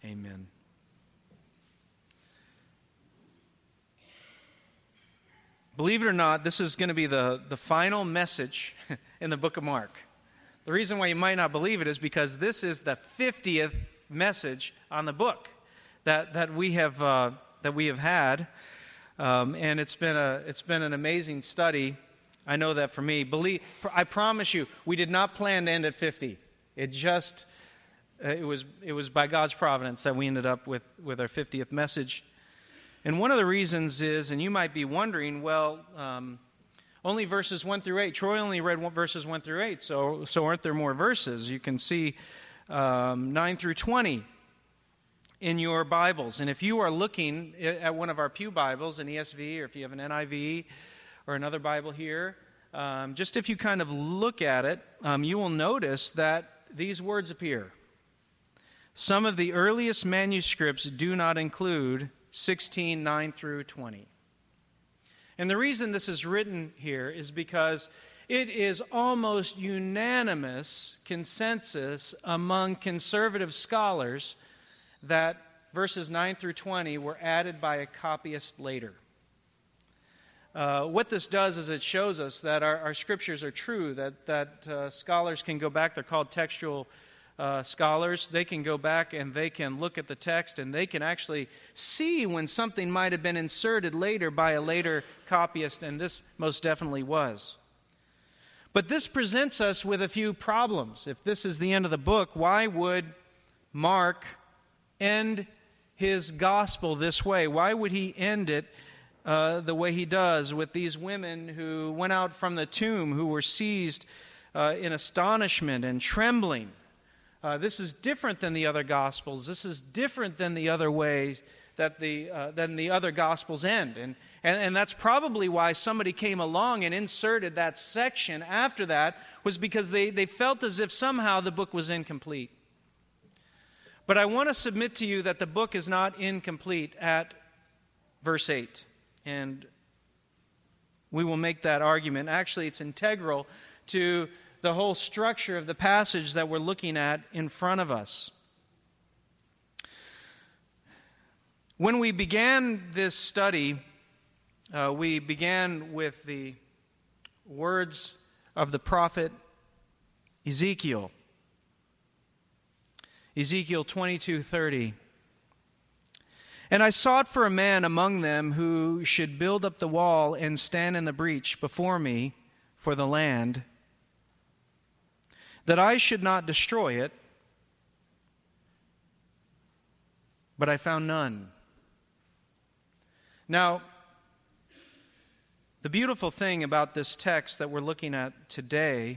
Amen. Believe it or not, this is going to be the final message in the book of Mark. The reason why you might not believe it is because this is the 50th message on the book that we have had, and it's been an amazing study. I know that for me. I promise you, we did not plan to end at 50. It was by God's providence that we ended up with our 50th message. And one of the reasons is, and you might be wondering, well, only verses 1 through 8. Troy only read verses 1 through 8, so aren't there more verses? You can see 9 through 20 in your Bibles. And if you are looking at one of our pew Bibles, an ESV, or if you have an NIV or another Bible here, just if you kind of look at it, you will notice that these words appear. Some of the earliest manuscripts do not include 16, 9 through 20. And the reason this is written here is because it is almost unanimous consensus among conservative scholars that verses 9 through 20 were added by a copyist later. What this does is it shows us that our scriptures are true, that scholars can go back. They're called textual scholars. They can go back and they can look at the text and they can actually see when something might have been inserted later by a later copyist, and this most definitely was. But this presents us with a few problems. If this is the end of the book, why would Mark end his gospel this way? Why would he end it the way he does, with these women who went out from the tomb, who were seized in astonishment and trembling? This is different than the other Gospels. This is different than the other ways that than the other Gospels end. And that's probably why somebody came along and inserted that section after that, was because they felt as if somehow the book was incomplete. But I want to submit to you that the book is not incomplete at verse 8. And we will make that argument. Actually, it's integral to the whole structure of the passage that we're looking at in front of us. When we began this study, we began with the words of the prophet Ezekiel. Ezekiel 22:30. And I sought for a man among them who should build up the wall and stand in the breach before me for the land, that I should not destroy it, but I found none. Now, the beautiful thing about this text that we're looking at today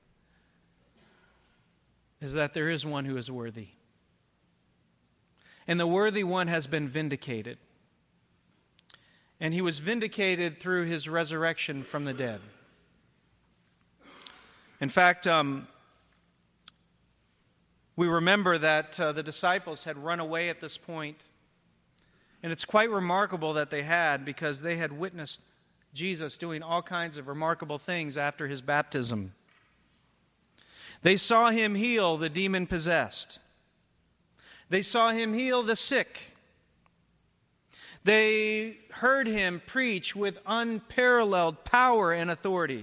is that there is one who is worthy. And the worthy one has been vindicated. And he was vindicated through his resurrection from the dead. In fact, we remember that the disciples had run away at this point. And it's quite remarkable that they had, because they had witnessed Jesus doing all kinds of remarkable things after his baptism. They saw him heal the demon-possessed. They saw him heal the sick. They heard him preach with unparalleled power and authority.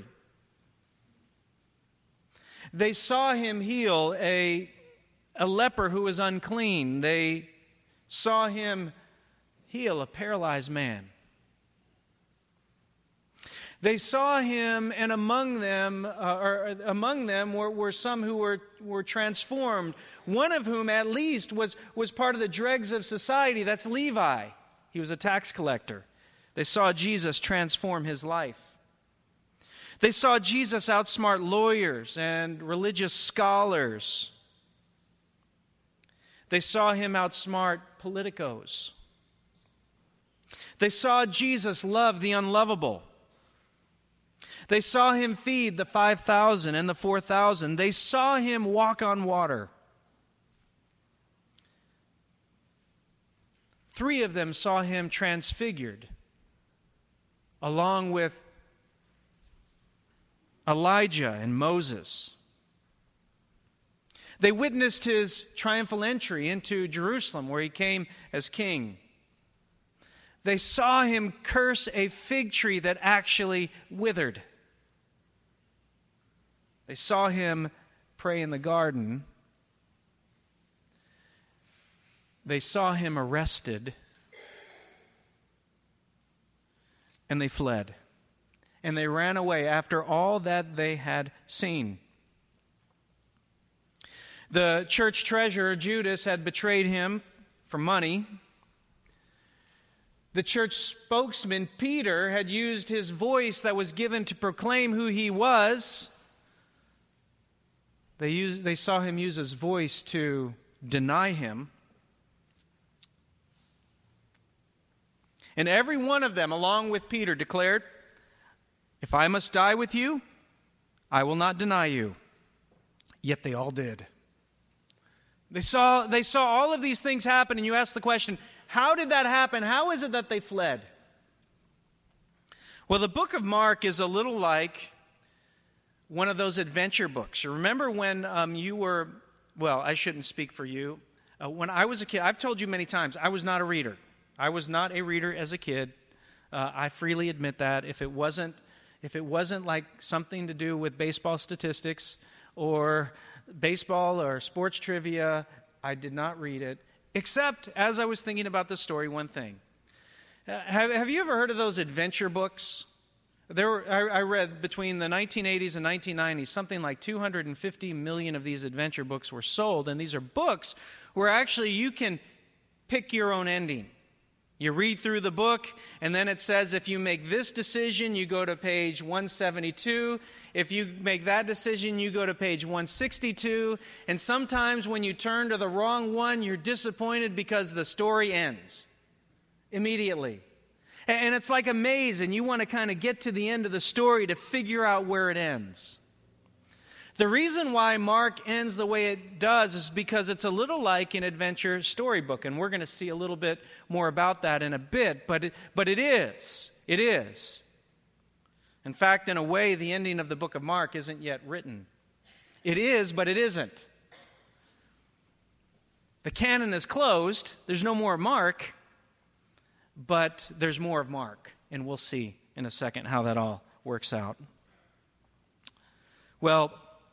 They saw him heal a leper who was unclean. They saw him heal a paralyzed man. They saw him, and among them were some who were transformed, one of whom at least was part of the dregs of society. That's Levi. He was a tax collector. They saw Jesus transform his life. They saw Jesus outsmart lawyers and religious scholars. They saw him outsmart politicos. They saw Jesus love the unlovable. They saw him feed the 5,000 and the 4,000. They saw him walk on water. 3 of them saw him transfigured, along with Elijah and Moses. They witnessed his triumphal entry into Jerusalem, where he came as king. They saw him curse a fig tree that actually withered. They saw him pray in the garden. They saw him arrested. And they fled. And they ran away after all that they had seen. The church treasurer, Judas, had betrayed him for money. The church spokesman, Peter, had used his voice that was given to proclaim who he was. They saw him use his voice to deny him. And every one of them, along with Peter, declared, "If I must die with you, I will not deny you." Yet they all did. They saw all of these things happen, and you ask the question, how did that happen? How is it that they fled? Well, the book of Mark is a little like one of those adventure books. You remember when you were, well, I shouldn't speak for you. When I was a kid, I've told you many times, I was not a reader. I was not a reader as a kid. I freely admit that. If it wasn't like something to do with baseball statistics or baseball or sports trivia, I did not read it. Except, as I was thinking about this story, one thing. Have you ever heard of those adventure books? I read between the 1980s and 1990s, something like 250 million of these adventure books were sold. And these are books where actually you can pick your own ending. You read through the book, and then it says if you make this decision, you go to page 172. If you make that decision, you go to page 162. And sometimes when you turn to the wrong one, you're disappointed because the story ends immediately. And it's like a maze, and you want to kind of get to the end of the story to figure out where it ends. The reason why Mark ends the way it does is because it's a little like an adventure storybook, and we're going to see a little bit more about that in a bit, but it is. It is. In fact, in a way, the ending of the book of Mark isn't yet written. It is, but it isn't. The canon is closed. There's no more Mark, but there's more of Mark, and we'll see in a second how that all works out. Well,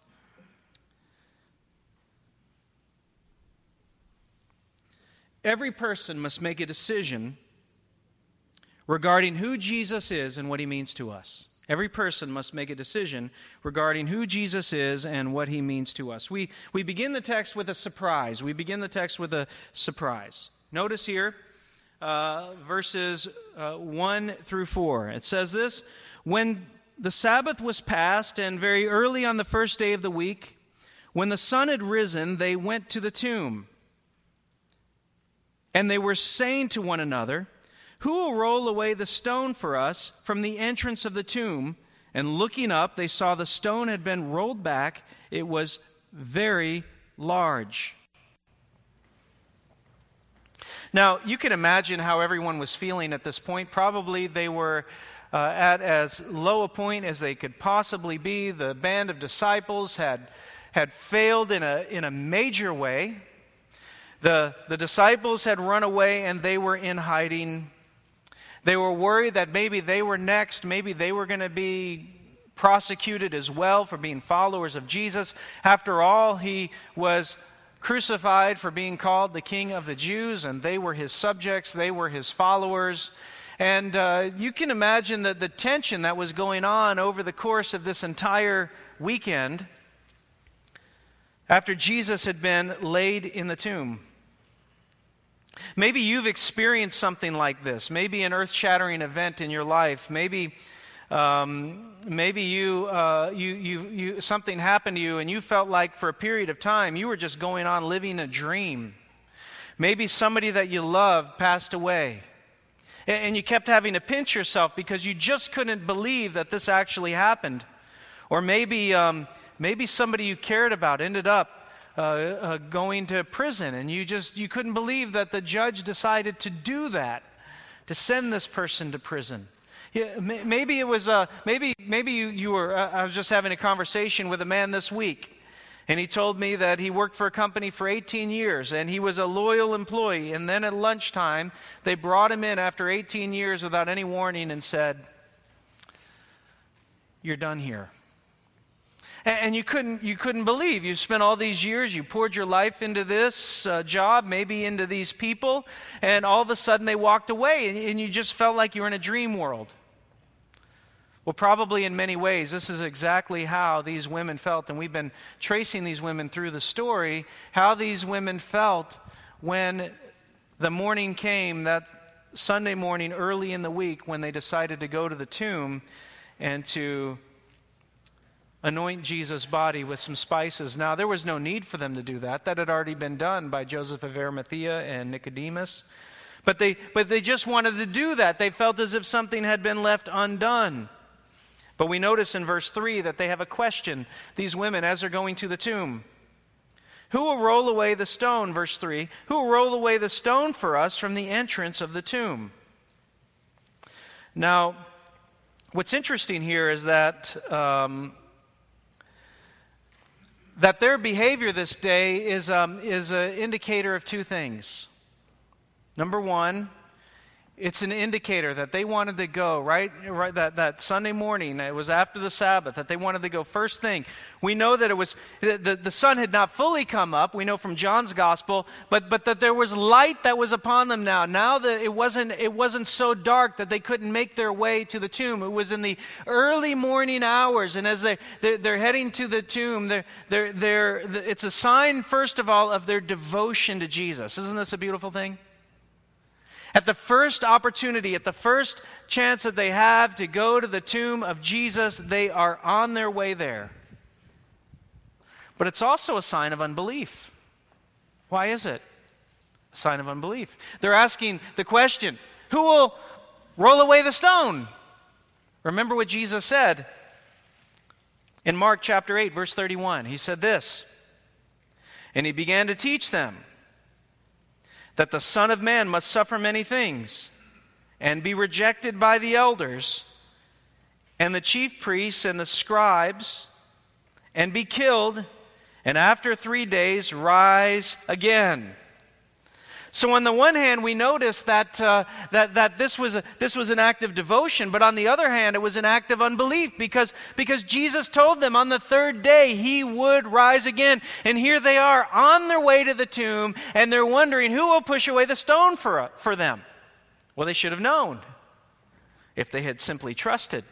every person must make a decision regarding who Jesus is and what he means to us. Every person must make a decision regarding who Jesus is and what he means to us. We begin the text with a surprise. Notice here, verses 1 through 4. It says this: "When the Sabbath was past, and very early on the first day of the week, when the sun had risen, they went to the tomb. And they were saying to one another, 'Who will roll away the stone for us from the entrance of the tomb?' And looking up, they saw the stone had been rolled back. It was very large." Now, you can imagine how everyone was feeling at this point. Probably they were at as low a point as they could possibly be. The band of disciples had failed in a major way. The disciples had run away and they were in hiding. They were worried that maybe they were next. Maybe they were going to be prosecuted as well for being followers of Jesus. After all, he was crucified for being called the King of the Jews, and they were his subjects. They were his followers. And you can imagine the tension that was going on over the course of this entire weekend after Jesus had been laid in the tomb. Maybe you've experienced something like this. Maybe an earth-shattering event in your life. Maybe you something happened to you and you felt like for a period of time you were just going on living a dream. Maybe somebody that you loved passed away. And you kept having to pinch yourself because you just couldn't believe that this actually happened. Or maybe somebody you cared about ended up going to prison, and you couldn't believe that the judge decided to do that, to send this person to prison. Yeah, maybe it was maybe you were. I was just having a conversation with a man this week, And he told me that he worked for a company for 18 years, and he was a loyal employee. And then at lunchtime, they brought him in after 18 years without any warning and said, "You're done here." And you couldn't believe. You spent all these years, you poured your life into this job, maybe into these people, and all of a sudden they walked away, and you just felt like you were in a dream world. Well, probably in many ways, this is exactly how these women felt, and we've been tracing these women through the story, how these women felt when the morning came, that Sunday morning early in the week, when they decided to go to the tomb and to anoint Jesus' body with some spices. Now, there was no need for them to do that. That had already been done by Joseph of Arimathea and Nicodemus. But they just wanted to do that. They felt as if something had been left undone. But we notice in verse 3 that they have a question, these women, as they're going to the tomb. Who will roll away the stone, verse 3, who will roll away the stone for us from the entrance of the tomb? Now, what's interesting here is that their behavior this day is an indicator of two things. Number one, it's an indicator that they wanted to go, right that Sunday morning, it was after the Sabbath, that they wanted to go first thing. We know that it was, the sun had not fully come up, we know from John's gospel, but that there was light that was upon them now. Now that it wasn't so dark that they couldn't make their way to the tomb. It was in the early morning hours, and as they're heading to the tomb, it's a sign, first of all, of their devotion to Jesus. Isn't this a beautiful thing? At the first opportunity, at the first chance that they have to go to the tomb of Jesus, they are on their way there. But it's also a sign of unbelief. Why is it a sign of unbelief? They're asking the question, who will roll away the stone? Remember what Jesus said in Mark chapter 8, verse 31. He said this, and he began to teach them that the Son of Man must suffer many things and be rejected by the elders and the chief priests and the scribes and be killed, and after 3 days rise again. So on the one hand, we notice that this was an act of devotion, but on the other hand, it was an act of unbelief because Jesus told them on the third day he would rise again. And here they are on their way to the tomb, and they're wondering who will push away the stone for them. Well, they should have known if they had simply trusted.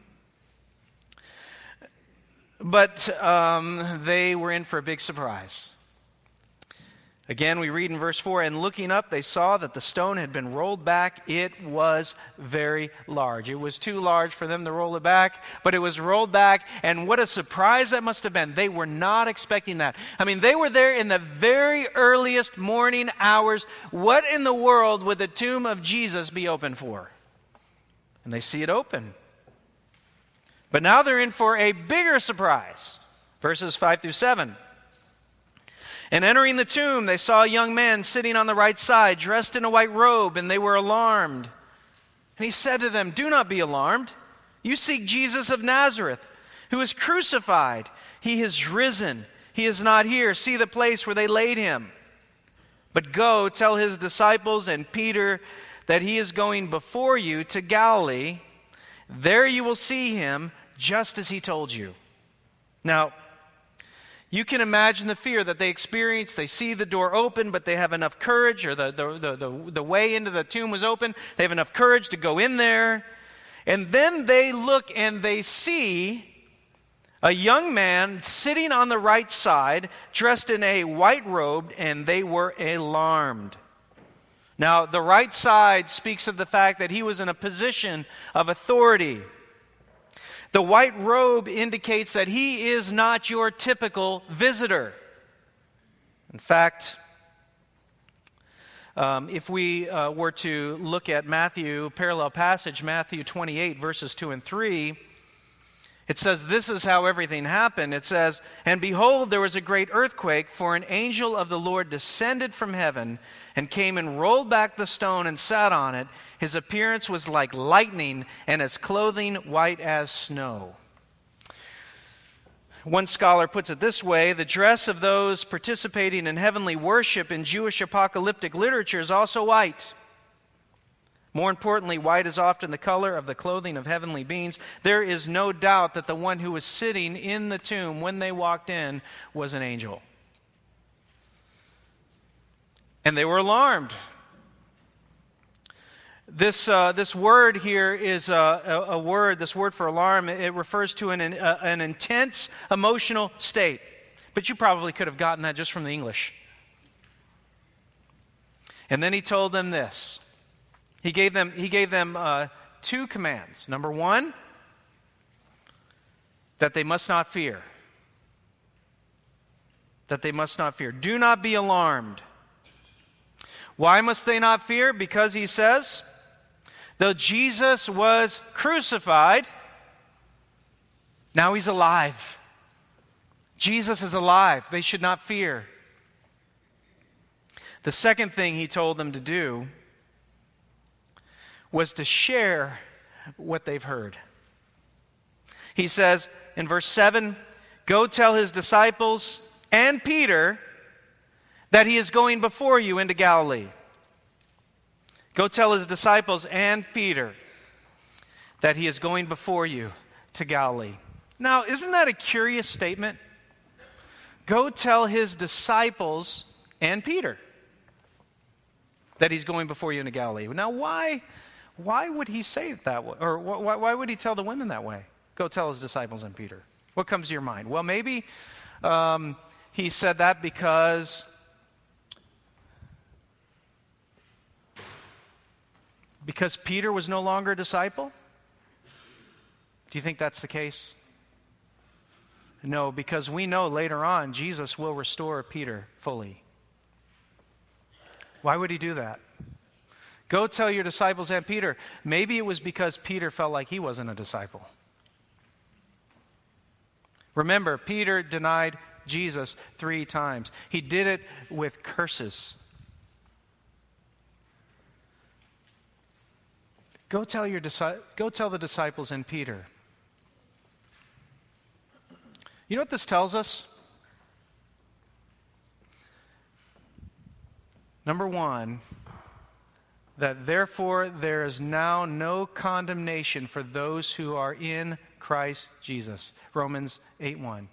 But they were in for a big surprise. Again, we read in verse 4, and looking up, they saw that the stone had been rolled back. It was very large. It was too large for them to roll it back, but it was rolled back, and what a surprise that must have been. They were not expecting that. I mean, they were there in the very earliest morning hours. What in the world would the tomb of Jesus be open for? And they see it open. But now they're in for a bigger surprise. Verses 5 through 7. And entering the tomb, they saw a young man sitting on the right side, dressed in a white robe, and they were alarmed. And he said to them, "Do not be alarmed. You seek Jesus of Nazareth, who is crucified. He has risen. He is not here. See the place where they laid him. But go, tell his disciples and Peter that he is going before you to Galilee. There you will see him, just as he told you." Now, you can imagine the fear that they experience. They see the door open, but they have enough courage, or the way into the tomb was open. They have enough courage to go in there. And then they look and they see a young man sitting on the right side, dressed in a white robe, and they were alarmed. Now, the right side speaks of the fact that he was in a position of authority. The white robe indicates that he is not your typical visitor. In fact, if we were to look at Matthew, parallel passage, Matthew 28, verses 2 and 3, it says, this is how everything happened. It says, "And behold, there was a great earthquake, for an angel of the Lord descended from heaven and came and rolled back the stone and sat on it. His appearance was like lightning, and his clothing white as snow." One scholar puts it this way: the dress of those participating in heavenly worship in Jewish apocalyptic literature is also white. More importantly, white is often the color of the clothing of heavenly beings. There is no doubt that the one who was sitting in the tomb when they walked in was an angel. And they were alarmed. This word here is a word, this word for alarm, it refers to an intense emotional state. But you probably could have gotten that just from the English. And then he told them this. He gave them two commands. Number one, that they must not fear. That they must not fear. Do not be alarmed. Why must they not fear? Because he says, though Jesus was crucified, now he's alive. Jesus is alive. They should not fear. The second thing he told them to do was to share what they've heard. He says in verse 7, go tell his disciples and Peter that he is going before you into Galilee. Go tell his disciples and Peter that he is going before you to Galilee. Now, isn't that a curious statement? Go tell his disciples and Peter that he's going before you into Galilee. Now, why would he say it that way? Or why would he tell the women that way? Go tell his disciples and Peter. What comes to your mind? Well, maybe he said that because Peter was no longer a disciple? Do you think that's the case? No, because we know later on Jesus will restore Peter fully. Why would he do that? Go tell your disciples and Peter. Maybe it was because Peter felt like he wasn't a disciple. Remember, Peter denied Jesus 3 times. He did it with curses. Go tell the disciples and Peter. You know what this tells us? Number one, that therefore there is now no condemnation for those who are in Christ Jesus. Romans 8:1.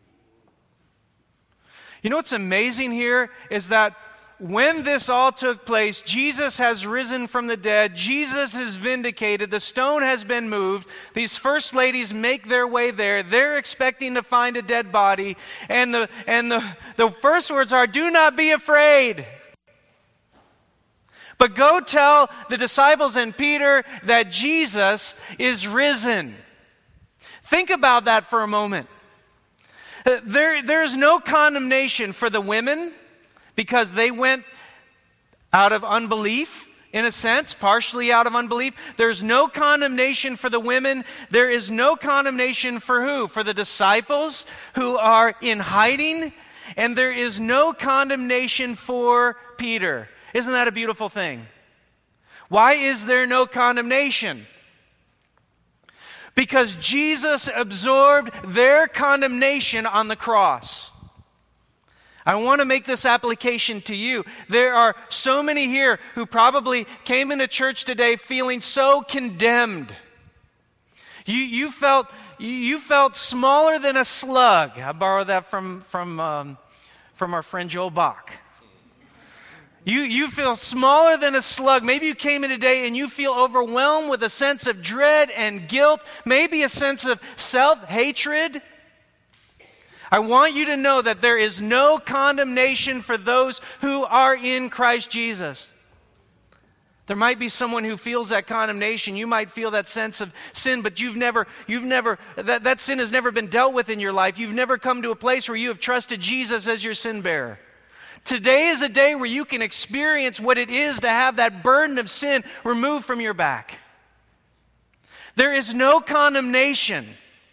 You know what's amazing here is that when this all took place, Jesus has risen from the dead. Jesus is vindicated. The stone has been moved. These first ladies make their way there. They're expecting to find a dead body. And the first words are, do not be afraid. But go tell the disciples and Peter that Jesus is risen. Think about that for a moment. There's no condemnation for the women because they went out of unbelief, in a sense, partially out of unbelief. There's no condemnation for the women. There is no condemnation for who? For the disciples who are in hiding. And there is no condemnation for Peter. Isn't that a beautiful thing? Why is there no condemnation? Because Jesus absorbed their condemnation on the cross. I want to make this application to you. There are so many here who probably came into church today feeling so condemned. You felt smaller than a slug. I borrowed that from our friend Joel Bach. You feel smaller than a slug. Maybe you came in today and you feel overwhelmed with a sense of dread and guilt, maybe a sense of self-hatred. I want you to know that there is no condemnation for those who are in Christ Jesus. There might be someone who feels that condemnation. You might feel that sense of sin, but that sin has never been dealt with in your life. You've never come to a place where you have trusted Jesus as your sin bearer. Today is a day where you can experience what it is to have that burden of sin removed from your back. There is no condemnation.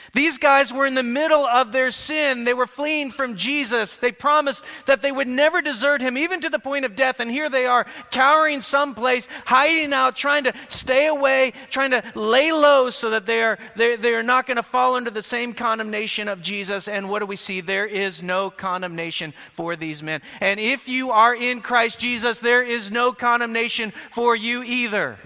These guys were in the middle of their sin. They were fleeing from Jesus. They promised that they would never desert him, even to the point of death. And here they are, cowering someplace, hiding out, trying to stay away, trying to lay low so that they are not going to fall under the same condemnation of Jesus. And what do we see? There is no condemnation for these men. And if you are in Christ Jesus, there is no condemnation for you either.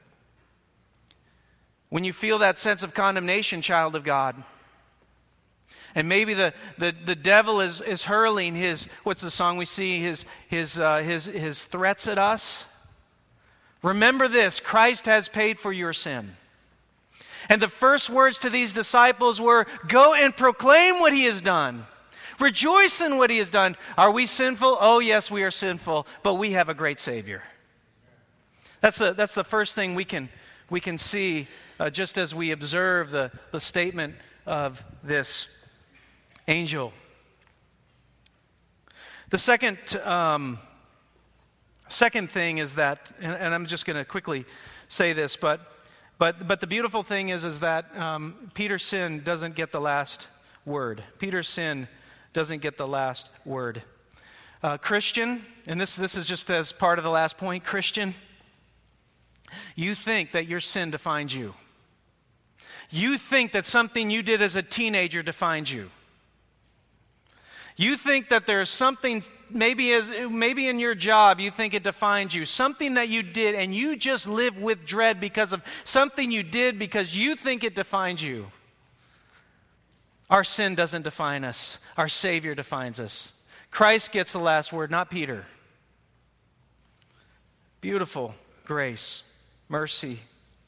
When you feel that sense of condemnation, child of God, and maybe the devil is hurling his, what's the song we see, his threats at us, remember this: Christ has paid for your sin. And the first words to these disciples were, go and proclaim what he has done. Rejoice in what he has done. Are we sinful? Oh yes, we are sinful, but we have a great Savior. That's the first thing we can see just as we observe the statement of this angel. The second thing is that, and I'm just going to quickly say this, but the beautiful thing is that Peter's sin doesn't get the last word. Peter's sin doesn't get the last word. Christian, and this is just as part of the last point, Christian, you think that your sin defines you. You think that something you did as a teenager defines you. You think that there's something, maybe in your job, you think it defines you. Something that you did, and you just live with dread because of something you did because you think it defines you. Our sin doesn't define us. Our Savior defines us. Christ gets the last word, not Peter. Beautiful grace, mercy.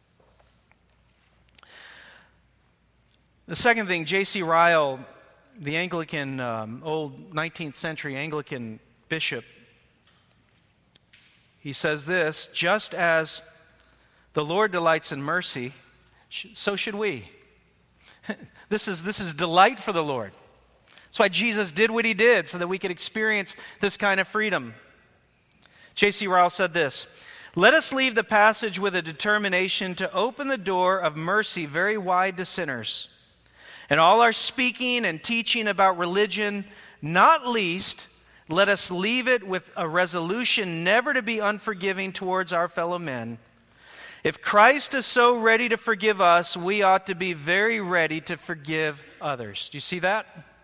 The second thing, J.C. Ryle, the Anglican, old 19th century Anglican bishop, he says this: just as the Lord delights in mercy, so should we. This is delight for the Lord. That's why Jesus did what he did, so that we could experience this kind of freedom. J.C. Ryle said this: let us leave the passage with a determination to open the door of mercy very wide to sinners. And all our speaking and teaching about religion, not least, let us leave it with a resolution never to be unforgiving towards our fellow men. If Christ is so ready to forgive us, we ought to be very ready to forgive others. Do you see that?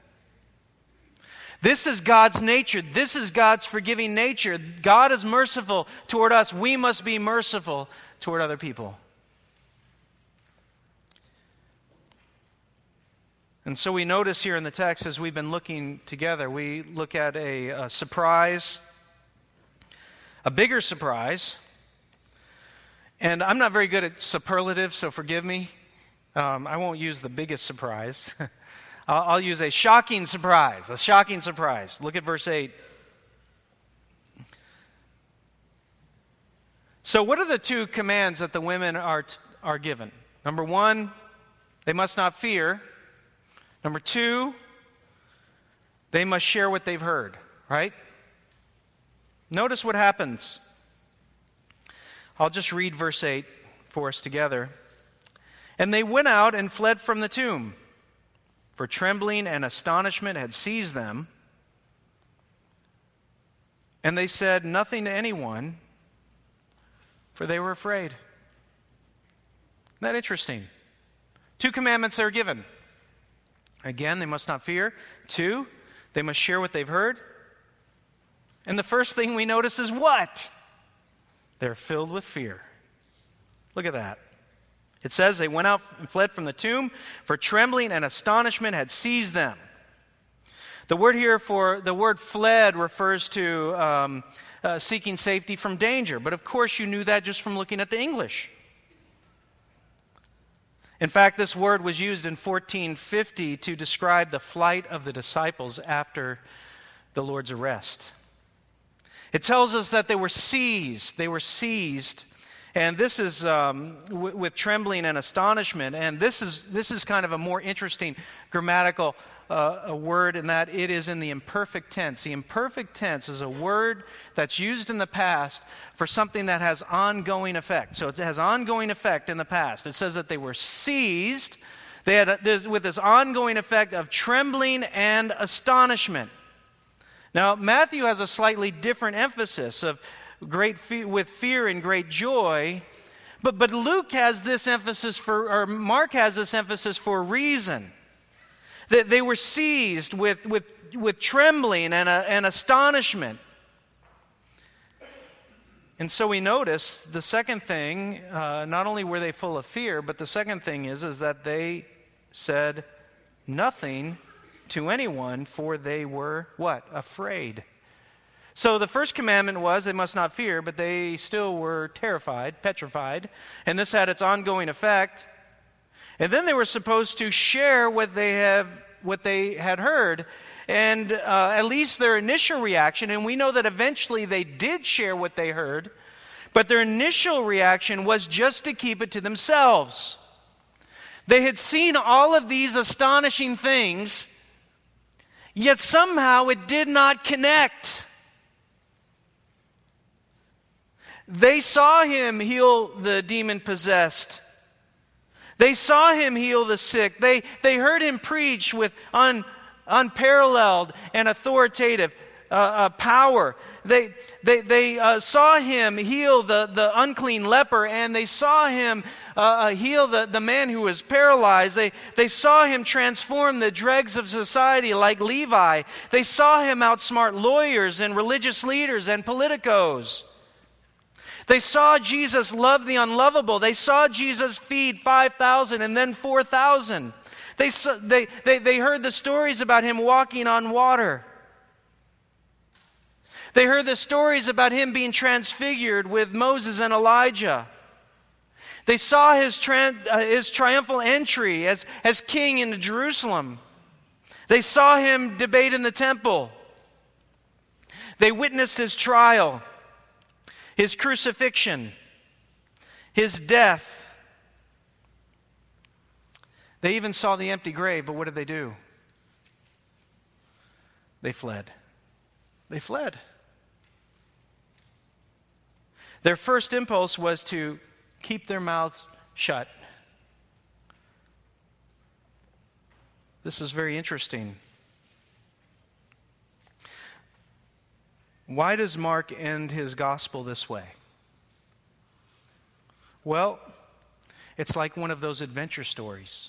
This is God's nature. This is God's forgiving nature. God is merciful toward us. We must be merciful toward other people. And so we notice here in the text, as we've been looking together, we look at a surprise, a bigger surprise. And I'm not very good at superlatives, so forgive me. I won't use the biggest surprise. I'll use a shocking surprise. A shocking surprise. Look at verse 8. So what are the two commands that the women are given? Number one, they must not fear. Number two, they must share what they've heard, right? Notice what happens. I'll just read verse 8 for us together. And they went out and fled from the tomb, for trembling and astonishment had seized them. And they said nothing to anyone, for they were afraid. Isn't that interesting? Two commandments are given. Again, they must not fear. Two, they must share what they've heard. And the first thing we notice is what? They're filled with fear. Look at that. It says they went out and fled from the tomb, for trembling and astonishment had seized them. The word here for the word fled refers to seeking safety from danger. But of course you knew that just from looking at the English. In fact, this word was used in 1450 to describe the flight of the disciples after the Lord's arrest. It tells us that they were seized. They were seized. And this is with trembling and astonishment. And this is kind of a more interesting grammatical a word in that it is in the imperfect tense. The imperfect tense is a word that's used in the past for something that has ongoing effect. So it has ongoing effect in the past. It says that they were seized. With this ongoing effect of trembling and astonishment. Now, Matthew has a slightly different emphasis of with fear and great joy, but Luke has this emphasis or Mark has this emphasis for a reason. That they were seized with trembling and astonishment. And so we notice the second thing, not only were they full of fear, but the second thing is that they said nothing to anyone, for they were, what? Afraid. So the first commandment was they must not fear, but they still were terrified, petrified, and this had its ongoing effect. And then they were supposed to share what they had heard, and at least their initial reaction, and we know that eventually they did share what they heard, but their initial reaction was just to keep it to themselves. They had seen all of these astonishing things, yet somehow it did not connect. They saw him heal the demon-possessed. They saw him heal the sick. They heard him preach with unparalleled and authoritative power. They saw him heal the unclean leper, and they saw him heal the man who was paralyzed. They saw him transform the dregs of society like Levi. They saw him outsmart lawyers and religious leaders and politicos. They saw Jesus love the unlovable. They saw Jesus feed 5,000 and then 4,000. They heard the stories about him walking on water. They heard the stories about him being transfigured with Moses and Elijah. They saw his triumphal entry as king into Jerusalem. They saw him debate in the temple. They witnessed his trial, his crucifixion, his death. They even saw the empty grave, but what did they do? They fled. They fled. Their first impulse was to keep their mouths shut. This is very interesting. Why does Mark end his gospel this way? Well, it's like one of those adventure stories.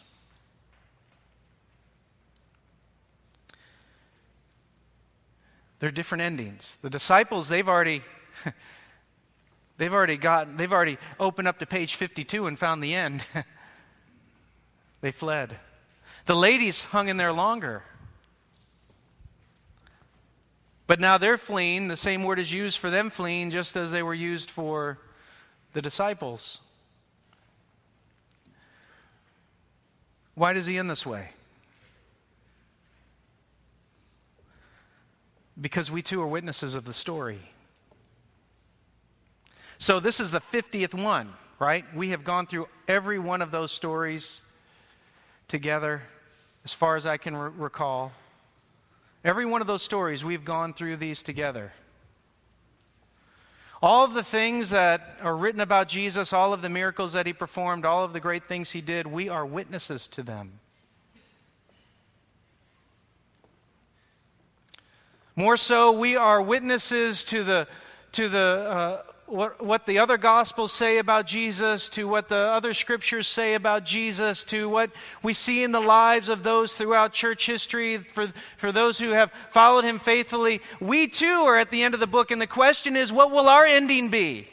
They're different endings. The disciples, they've already opened up to page 52 and found the end. They fled. The ladies hung in there longer. But now they're fleeing. The same word is used for them fleeing, just as they were used for the disciples. Why does he end this way? Because we too are witnesses of the story. So this is the 50th one, right? We have gone through every one of those stories together, as far as I can recall. Every one of those stories, we've gone through these together. All of the things that are written about Jesus, all of the miracles that he performed, all of the great things he did, we are witnesses to them. More so, we are witnesses to what the other Gospels say about Jesus, to what the other Scriptures say about Jesus, to what we see in the lives of those throughout church history, for those who have followed him faithfully. We too are at the end of the book, and the question is, what will our ending be?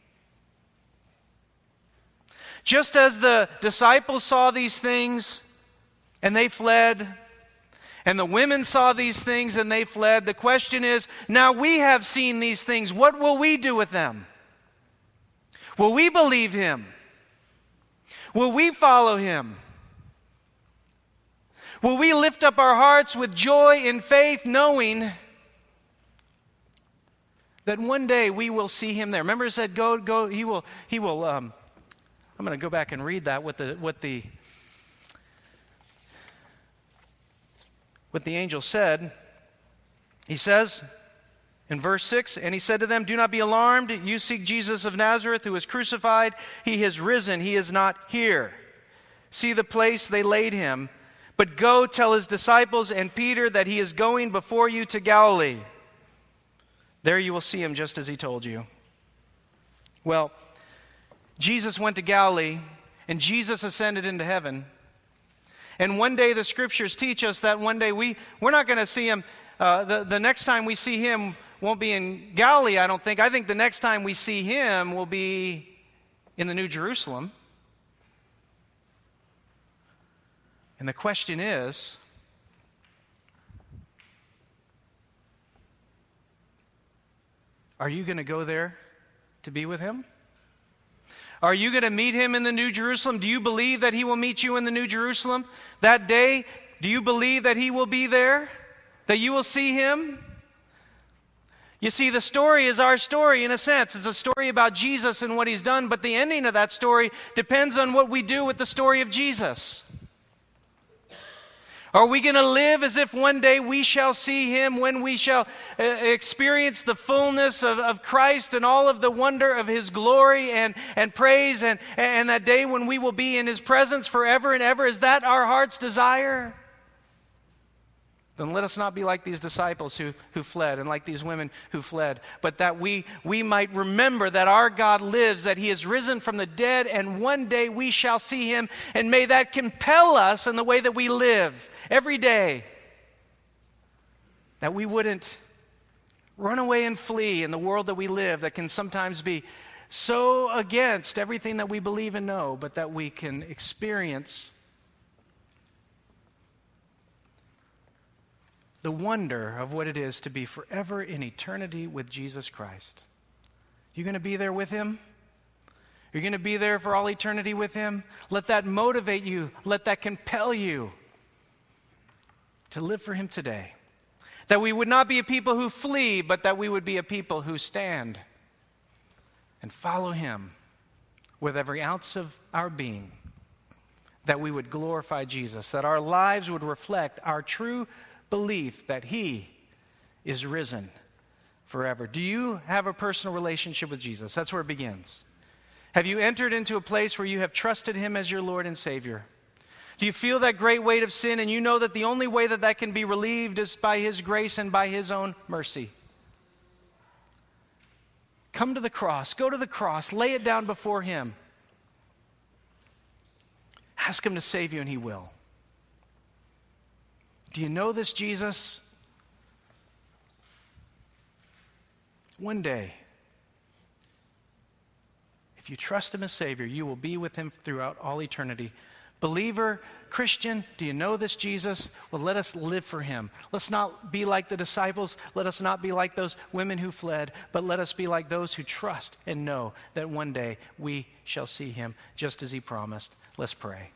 Just as the disciples saw these things and they fled, and the women saw these things and they fled. The question is, now we have seen these things. What will we do with them? Will we believe him? Will we follow him? Will we lift up our hearts with joy and faith, knowing that one day we will see him there? Remember it said, go, he will, I'm going to go back and read that, what the angel said. He says in verse 6, and he said to them, do not be alarmed. You seek Jesus of Nazareth, who was crucified. He has risen. He is not here. see the place they laid him. But go tell his disciples and Peter that he is going before you to Galilee. There you will see him just as he told you." Well, Jesus went to Galilee, and Jesus ascended into heaven. And one day the scriptures teach us that one day we're not going to see him. The next time we see him won't be in Galilee, I don't think. I think the next time we see him will be in the New Jerusalem. And the question is, are you going to go there to be with him? Are you going to meet him in the New Jerusalem? Do you believe that he will meet you in the New Jerusalem that day? Do you believe that he will be there? That you will see him? You see, the story is our story in a sense. It's a story about Jesus and what he's done, but the ending of that story depends on what we do with the story of Jesus. Are we going to live as if one day we shall see him, when we shall experience the fullness of Christ and all of the wonder of his glory and praise, and that day when we will be in his presence forever and ever? Is that our heart's desire? Then let us not be like these disciples who fled, and like these women who fled, but that we might remember that our God lives, that he is risen from the dead, and one day we shall see him, and may that compel us in the way that we live every day, that we wouldn't run away and flee in the world that we live that can sometimes be so against everything that we believe and know, but that we can experience the wonder of what it is to be forever in eternity with Jesus Christ. You going to be there with him? You're going to be there for all eternity with him? Let that motivate you. Let that compel you to live for him today. That we would not be a people who flee, but that we would be a people who stand and follow him with every ounce of our being. That we would glorify Jesus. That our lives would reflect our true belief that he is risen forever. Do you have a personal relationship with Jesus? That's where it begins. Have you entered into a place where you have trusted him as your Lord and Savior? Do you feel that great weight of sin, and you know that the only way that that can be relieved is by his grace and by his own mercy? Come to the cross. Go to the cross. Lay it down before him. Ask him to save you, and he will. Do you know this Jesus? One day, if you trust him as Savior, you will be with him throughout all eternity. Believer, Christian, do you know this Jesus? Well, let us live for him. Let's not be like the disciples. Let us not be like those women who fled, but let us be like those who trust and know that one day we shall see him just as he promised. Let's pray.